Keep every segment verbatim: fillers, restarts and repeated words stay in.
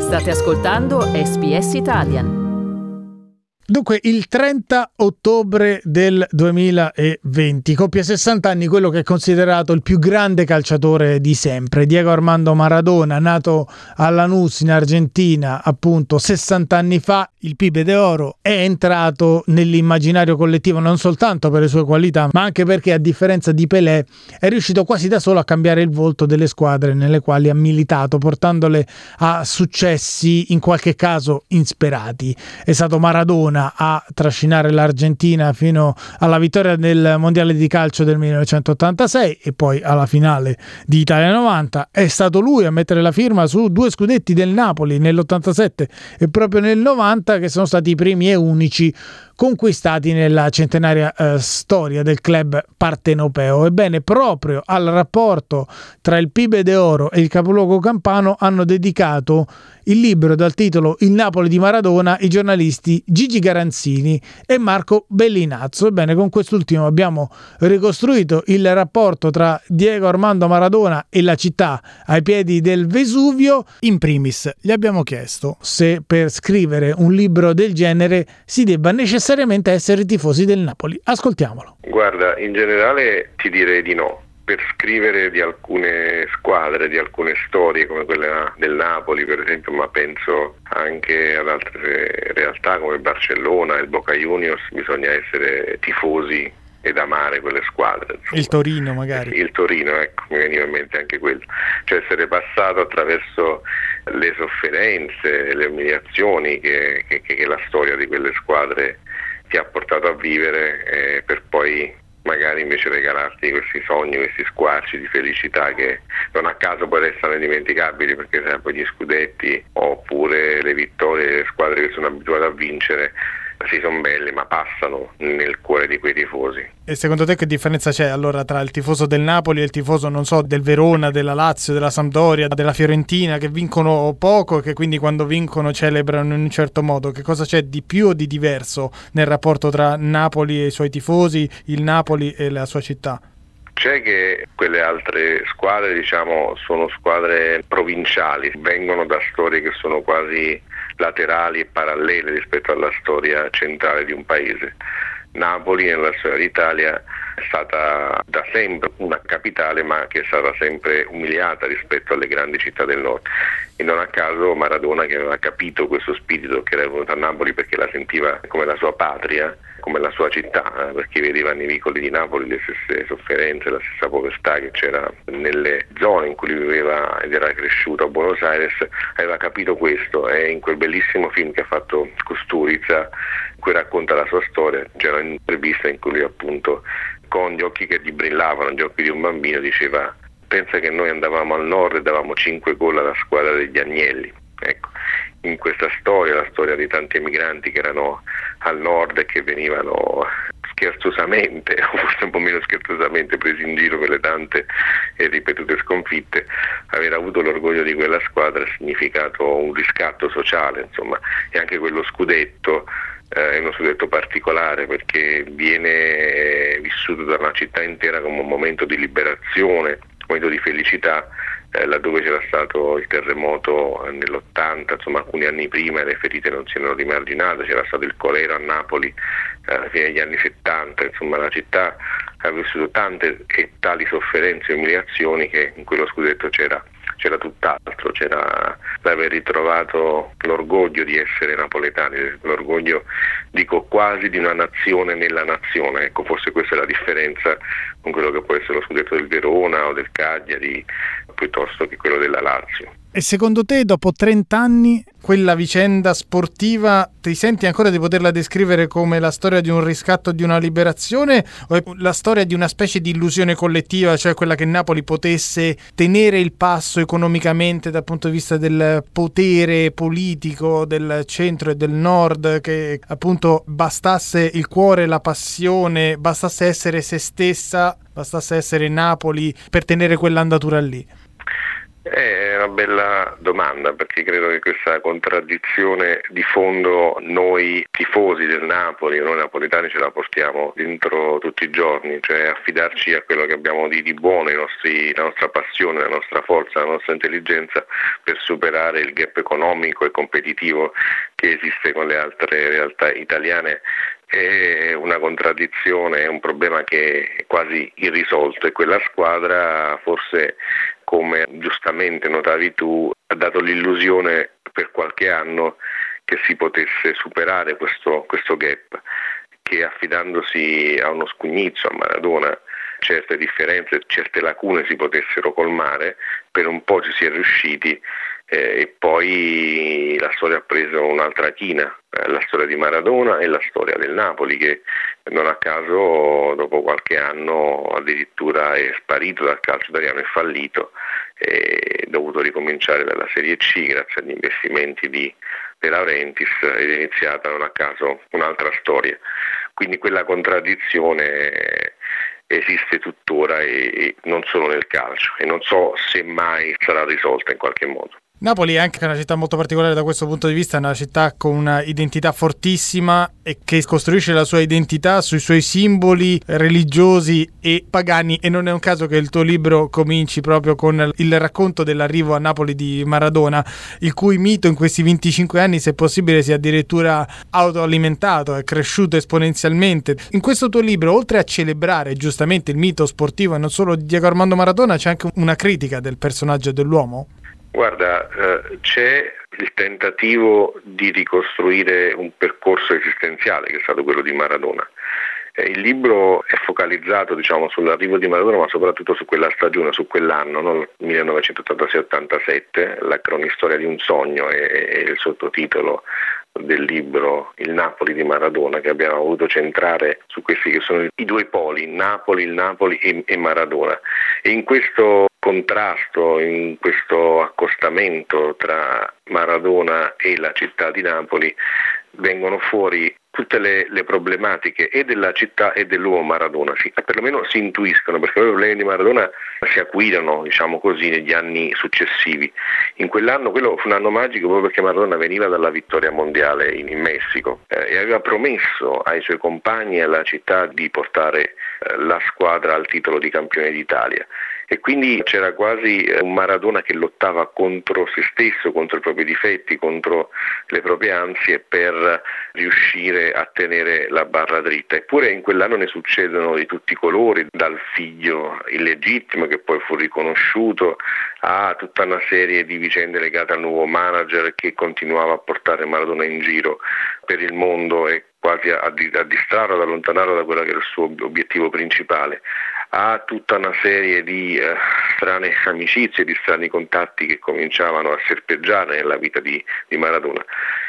State ascoltando S B S Italian. Dunque, il trenta ottobre del duemilaventi compie sessanta anni quello che è considerato il più grande calciatore di sempre, Diego Armando Maradona, nato a Lanús in Argentina appunto sessanta anni fa. Il Pibe d'Oro è entrato nell'immaginario collettivo non soltanto per le sue qualità, ma anche perché, a differenza di Pelé, è riuscito quasi da solo a cambiare il volto delle squadre nelle quali ha militato, portandole a successi in qualche caso insperati. È stato Maradona a trascinare l'Argentina fino alla vittoria del mondiale di calcio del millenovecentottantasei e poi alla finale di Italia novanta. È stato lui a mettere la firma su due scudetti del Napoli nell'ottantasette e proprio nel novanta, che sono stati i primi e unici conquistati nella centenaria eh, storia del club partenopeo. Ebbene, proprio al rapporto tra il Pibe d'Oro e il capoluogo campano hanno dedicato il libro dal titolo Il Napoli di Maradona i giornalisti Gigi Garanzini e Marco Bellinazzo. Ebbene, con quest'ultimo abbiamo ricostruito il rapporto tra Diego Armando Maradona e la città ai piedi del Vesuvio. In primis gli abbiamo chiesto se per scrivere un libro del genere si debba necessariamente essere tifosi del Napoli. Ascoltiamolo. Guarda, in generale ti direi di no. Per scrivere di alcune squadre, di alcune storie come quella del Napoli per esempio, ma penso anche ad altre realtà come il Barcellona e il Boca Juniors, bisogna essere tifosi ed amare quelle squadre. Insomma. Il Torino magari. Il Torino, ecco, mi veniva in mente anche quello. Cioè essere passato attraverso le sofferenze, le umiliazioni che, che, che la storia di quelle squadre ti ha portato a vivere eh, per poi magari invece regalarti questi sogni, questi squarci di felicità che non a caso poi restano indimenticabili, perché sempre gli scudetti oppure le vittorie delle squadre che sono abituate a vincere sì, sono belli, ma passano nel cuore di quei tifosi. E secondo te che differenza c'è allora tra il tifoso del Napoli e il tifoso, non so, del Verona, della Lazio, della Sampdoria, della Fiorentina, che vincono poco e che quindi quando vincono celebrano in un certo modo? Che cosa c'è di più o di diverso nel rapporto tra Napoli e i suoi tifosi, il Napoli e la sua città? C'è che quelle altre squadre, diciamo, sono squadre provinciali, vengono da storie che sono quasi laterali e parallele rispetto alla storia centrale di un paese. Napoli nella storia d'Italia è stata da sempre una capitale, ma che è stata sempre umiliata rispetto alle grandi città del nord. E non a caso Maradona, che aveva capito questo spirito, che era venuto a Napoli perché la sentiva come la sua patria, come la sua città, perché vedeva nei vicoli di Napoli le stesse sofferenze, la stessa povertà che c'era nelle zone in cui lui viveva ed era cresciuto a Buenos Aires. Aveva capito questo e in quel bellissimo film che ha fatto Kusturica, in cui racconta la sua storia, c'era un'intervista in cui lui appunto, con gli occhi che gli brillavano, gli occhi di un bambino, diceva: pensa che noi andavamo al nord e davamo cinque gol alla squadra degli Agnelli. Ecco, in questa storia, la storia di tanti emigranti che erano al nord e che venivano scherzosamente, o forse un po' meno scherzosamente, presi in giro per le tante e ripetute sconfitte, aver avuto l'orgoglio di quella squadra ha significato un riscatto sociale, insomma, e anche quello scudetto eh, è uno scudetto particolare perché viene vissuto da una città intera come un momento di liberazione, un momento di felicità. Eh, laddove c'era stato il terremoto nell'ottanta, insomma alcuni anni prima, le ferite non si erano rimarginate, c'era stato il colera a Napoli eh, alla fine degli anni settanta, insomma la città ha vissuto tante e tali sofferenze e umiliazioni che in quello scudetto c'era c'era tutt'altro, c'era l'aver ritrovato l'orgoglio di essere napoletani, l'orgoglio, dico quasi, di una nazione nella nazione. Ecco, forse questa è la differenza con quello che può essere lo scudetto del Verona o del Cagliari piuttosto che quello della Lazio. E secondo te, dopo trenta anni, quella vicenda sportiva ti senti ancora di poterla descrivere come la storia di un riscatto, di una liberazione, o è la storia di una specie di illusione collettiva, cioè quella che Napoli potesse tenere il passo economicamente dal punto di vista del potere politico del centro e del nord, che appunto bastasse il cuore, la passione, bastasse essere se stessa, bastasse essere Napoli per tenere quell'andatura lì? È una bella domanda, perché credo che questa contraddizione di fondo noi tifosi del Napoli, noi napoletani, ce la portiamo dentro tutti i giorni, cioè affidarci a quello che abbiamo di, di buono, i nostri, la nostra passione, la nostra forza, la nostra intelligenza per superare il gap economico e competitivo che esiste con le altre realtà italiane. È una contraddizione, è un problema che è quasi irrisolto, e quella squadra, forse, come giustamente notavi tu, ha dato l'illusione per qualche anno che si potesse superare questo, questo gap, che affidandosi a uno scugnizzo, a Maradona, certe differenze, certe lacune si potessero colmare. Per un po' ci si è riusciti, eh, e poi la storia ha preso un'altra china, eh, la storia di Maradona e la storia del Napoli, che non a caso dopo qualche anno addirittura è sparito dal calcio italiano, è fallito, è dovuto ricominciare dalla Serie C grazie agli investimenti di De Laurentiis, ed è iniziata non a caso un'altra storia. Quindi quella contraddizione esiste tuttora, e, e non solo nel calcio, e non so se mai sarà risolta in qualche modo. Napoli è anche una città molto particolare da questo punto di vista, è una città con una identità fortissima e che costruisce la sua identità sui suoi simboli religiosi e pagani, e non è un caso che il tuo libro cominci proprio con il racconto dell'arrivo a Napoli di Maradona, il cui mito in questi venticinque anni, se possibile, si è addirittura autoalimentato, è cresciuto esponenzialmente. In questo tuo libro, oltre a celebrare giustamente il mito sportivo e non solo di Diego Armando Maradona, c'è anche una critica del personaggio e dell'uomo? Guarda, eh, c'è il tentativo di ricostruire un percorso esistenziale che è stato quello di Maradona. Eh, il libro è focalizzato, diciamo, sull'arrivo di Maradona, ma soprattutto su quella stagione, su quell'anno, no? millenovecentottantasei ottantasette, la cronistoria di un sogno è, è il sottotitolo del libro, il Napoli di Maradona, che abbiamo voluto centrare su questi che sono i due poli, Napoli, il Napoli e, e Maradona. E in questo contrasto, in questo accostamento tra Maradona e la città di Napoli, vengono fuori tutte le, le problematiche e della città e dell'uomo Maradona, si, perlomeno si intuiscono, perché i problemi di Maradona si acuirono, diciamo così, negli anni successivi. In quell'anno, quello fu un anno magico proprio perché Maradona veniva dalla vittoria mondiale in, in Messico, eh, e aveva promesso ai suoi compagni e alla città di portare eh, la squadra al titolo di campione d'Italia. E quindi c'era quasi un Maradona che lottava contro se stesso, contro i propri difetti, contro le proprie ansie, per riuscire a tenere la barra dritta. Eppure in quell'anno ne succedono di tutti i colori, dal figlio illegittimo che poi fu riconosciuto, a tutta una serie di vicende legate al nuovo manager che continuava a portare Maradona in giro per il mondo e quasi a, a distrarlo, ad allontanarlo da quello che era il suo obiettivo principale, a tutta una serie di eh, strane amicizie, di strani contatti che cominciavano a serpeggiare nella vita di, di Maradona.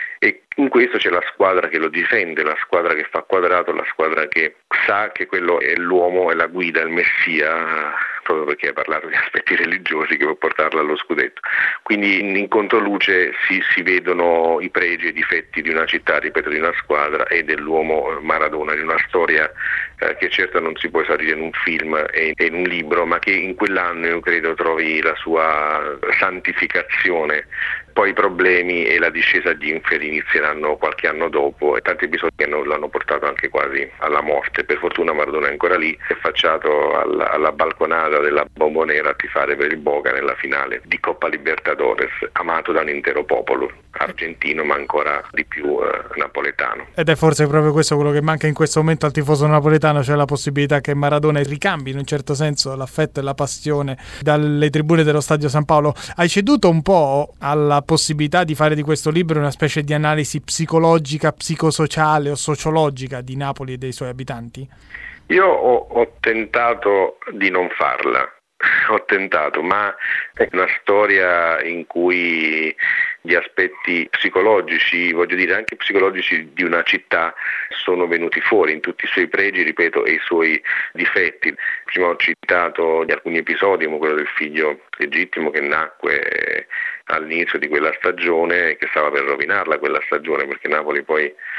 E in questo c'è la squadra che lo difende, la squadra che fa quadrato, la squadra che sa che quello è l'uomo, è la guida, il messia, proprio perché hai parlato di aspetti religiosi, che può portarlo allo scudetto. Quindi in controluce si, si vedono i pregi e i difetti di una città, ripeto, di una squadra e dell'uomo Maradona, di una storia eh, che certo non si può esaurire in un film e in un libro, ma che in quell'anno io credo trovi la sua santificazione. Poi i problemi e la discesa agli inferi inizieranno qualche anno dopo, e tanti episodi che non l'hanno portato anche quasi alla morte. Per fortuna Maradona è ancora lì, è affacciato alla, alla balconata della Bombonera a tifare per il Boca nella finale di Coppa Libertadores, amato da un intero popolo argentino, ma ancora di più eh, napoletano. Ed è forse proprio questo quello che manca in questo momento al tifoso napoletano, cioè la possibilità che Maradona ricambi in un certo senso l'affetto e la passione dalle tribune dello Stadio San Paolo. Hai ceduto un po' alla possibilità di fare di questo libro una specie di analisi psicologica, psicosociale o sociologica di Napoli e dei suoi abitanti? Io ho, ho tentato di non farla, ho tentato, ma è una storia in cui gli aspetti psicologici, voglio dire anche psicologici di una città, sono venuti fuori in tutti i suoi pregi, ripeto, e i suoi difetti. Prima ho citato alcuni episodi, come quello del figlio legittimo che nacque all'inizio di quella stagione, che stava per rovinarla quella stagione, perché Napoli poi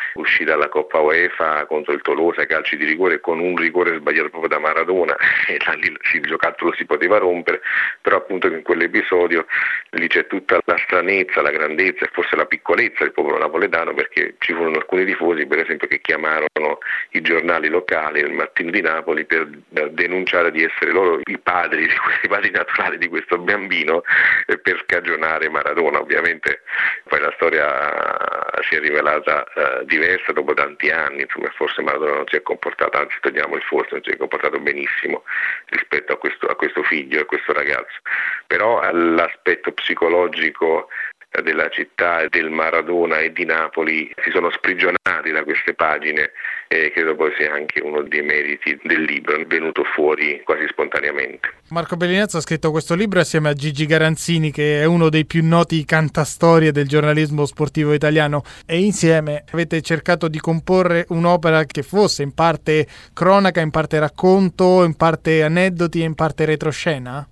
uscì dalla Coppa UEFA contro il Tolosa, calci di rigore, con un rigore sbagliato proprio da Maradona, e là lì il giocattolo si poteva rompere, però appunto in quell'episodio lì c'è tutta la stranezza, la grandezza e forse la piccolezza del popolo napoletano, perché ci furono alcuni tifosi, per esempio, che chiamarono i giornali locali, il Mattino di Napoli, per denunciare di essere loro i padri, i padri naturali di questo bambino, per scagionare Maradona. Ovviamente poi la storia si è rivelata eh, diversa dopo tanti anni, insomma forse Maradona non si è comportato, anzi togliamo il forse, non si è comportato benissimo rispetto a questo, a questo figlio, a questo ragazzo, però l'aspetto psicologico della città, del Maradona e di Napoli si sono sprigionati da queste pagine, e credo poi sia anche uno dei meriti del libro, venuto fuori quasi spontaneamente. Marco Bellinazzo ha scritto questo libro assieme a Gigi Garanzini, che è uno dei più noti cantastorie del giornalismo sportivo italiano, e insieme avete cercato di comporre un'opera che fosse in parte cronaca, in parte racconto, in parte aneddoti e in parte retroscena?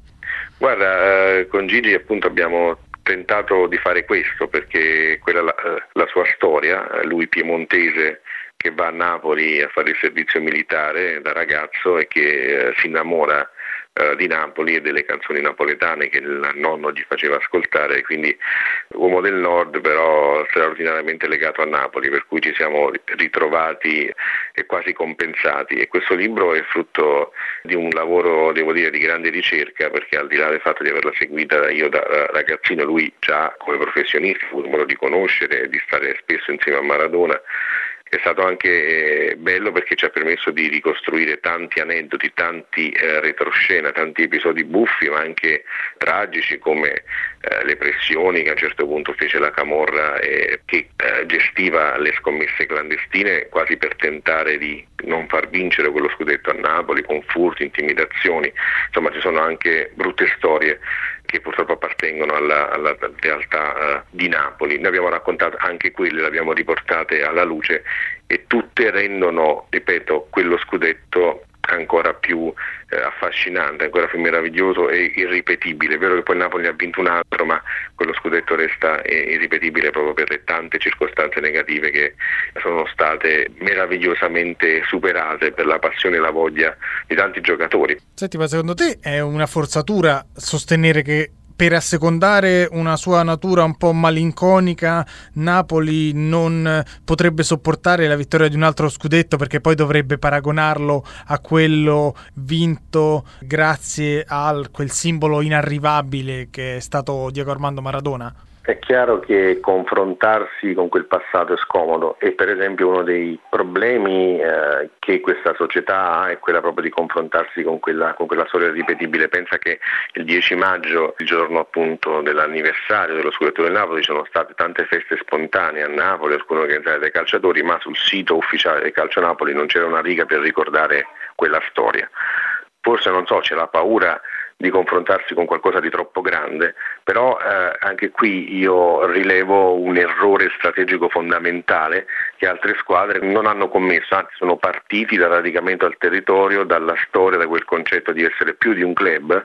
Guarda, eh, con Gigi appunto abbiamo tentato di fare questo, perché quella la, la sua storia, lui piemontese che va a Napoli a fare il servizio militare da ragazzo e che eh, si innamora eh, di Napoli e delle canzoni napoletane che il nonno gli faceva ascoltare, quindi uomo del nord però straordinariamente legato a Napoli, per cui ci siamo ritrovati e quasi compensati, e questo libro è frutto di un lavoro, devo dire, di grande ricerca, perché al di là del fatto di averla seguita io da ragazzino, lui già come professionista ha avuto modo di conoscere e di stare spesso insieme a Maradona. È stato anche bello perché ci ha permesso di ricostruire tanti aneddoti, tanti eh, retroscena, tanti episodi buffi ma anche tragici, come eh, le pressioni che a un certo punto fece la camorra eh, che eh, gestiva le scommesse clandestine quasi per tentare di non far vincere quello scudetto a Napoli, con furti, intimidazioni. Insomma, ci sono anche brutte storie che purtroppo appartengono alla, alla realtà uh, di Napoli. Noi abbiamo raccontato anche quelle, le abbiamo riportate alla luce, e tutte rendono, ripeto, quello scudetto ancora più eh, affascinante, ancora più meraviglioso e irripetibile. È vero che poi il Napoli ne ha vinto un altro, ma quello scudetto resta eh, irripetibile proprio per le tante circostanze negative che sono state meravigliosamente superate per la passione e la voglia di tanti giocatori. Senti, ma secondo te è una forzatura sostenere che per assecondare una sua natura un po' malinconica Napoli non potrebbe sopportare la vittoria di un altro scudetto, perché poi dovrebbe paragonarlo a quello vinto grazie a quel simbolo inarrivabile che è stato Diego Armando Maradona? È chiaro che confrontarsi con quel passato è scomodo, e per esempio uno dei problemi eh, che questa società ha è quella proprio di confrontarsi con quella, con quella storia irripetibile. Pensa che il dieci maggio, il giorno appunto dell'anniversario dello scudetto del Napoli, ci sono state tante feste spontanee a Napoli, alcune organizzate dai calciatori, ma sul sito ufficiale del Calcio Napoli non c'era una riga per ricordare quella storia. Forse, non so, c'è la paura di confrontarsi con qualcosa di troppo grande, però eh, anche qui io rilevo un errore strategico fondamentale che altre squadre non hanno commesso, anzi sono partiti dal radicamento al territorio, dalla storia, da quel concetto di essere più di un club,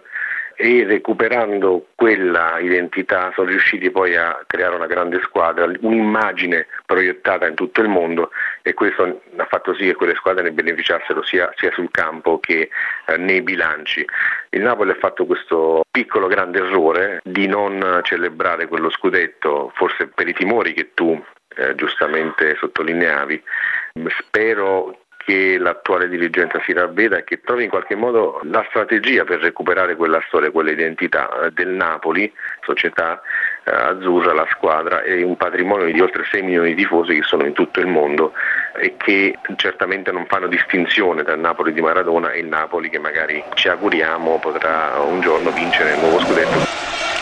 e recuperando quella identità sono riusciti poi a creare una grande squadra, un'immagine proiettata in tutto il mondo, e questo ha fatto sì che quelle squadre ne beneficiassero sia, sia sul campo che eh, nei bilanci. Il Napoli ha fatto questo piccolo grande errore di non celebrare quello scudetto, forse per i timori che tu eh, giustamente sottolineavi. Spero che l'attuale dirigenza si ravveda e che trovi in qualche modo la strategia per recuperare quella storia, quella identità del Napoli, società eh, azzurra, la squadra, e un patrimonio di oltre sei milioni di tifosi che sono in tutto il mondo e che certamente non fanno distinzione tra il Napoli di Maradona e il Napoli che magari ci auguriamo potrà un giorno vincere il nuovo scudetto.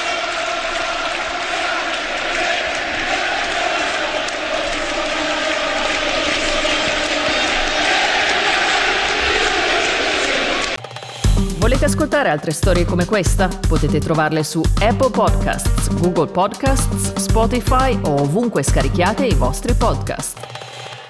Volete ascoltare altre storie come questa? Potete trovarle su Apple Podcasts, Google Podcasts, Spotify o ovunque scarichiate i vostri podcast.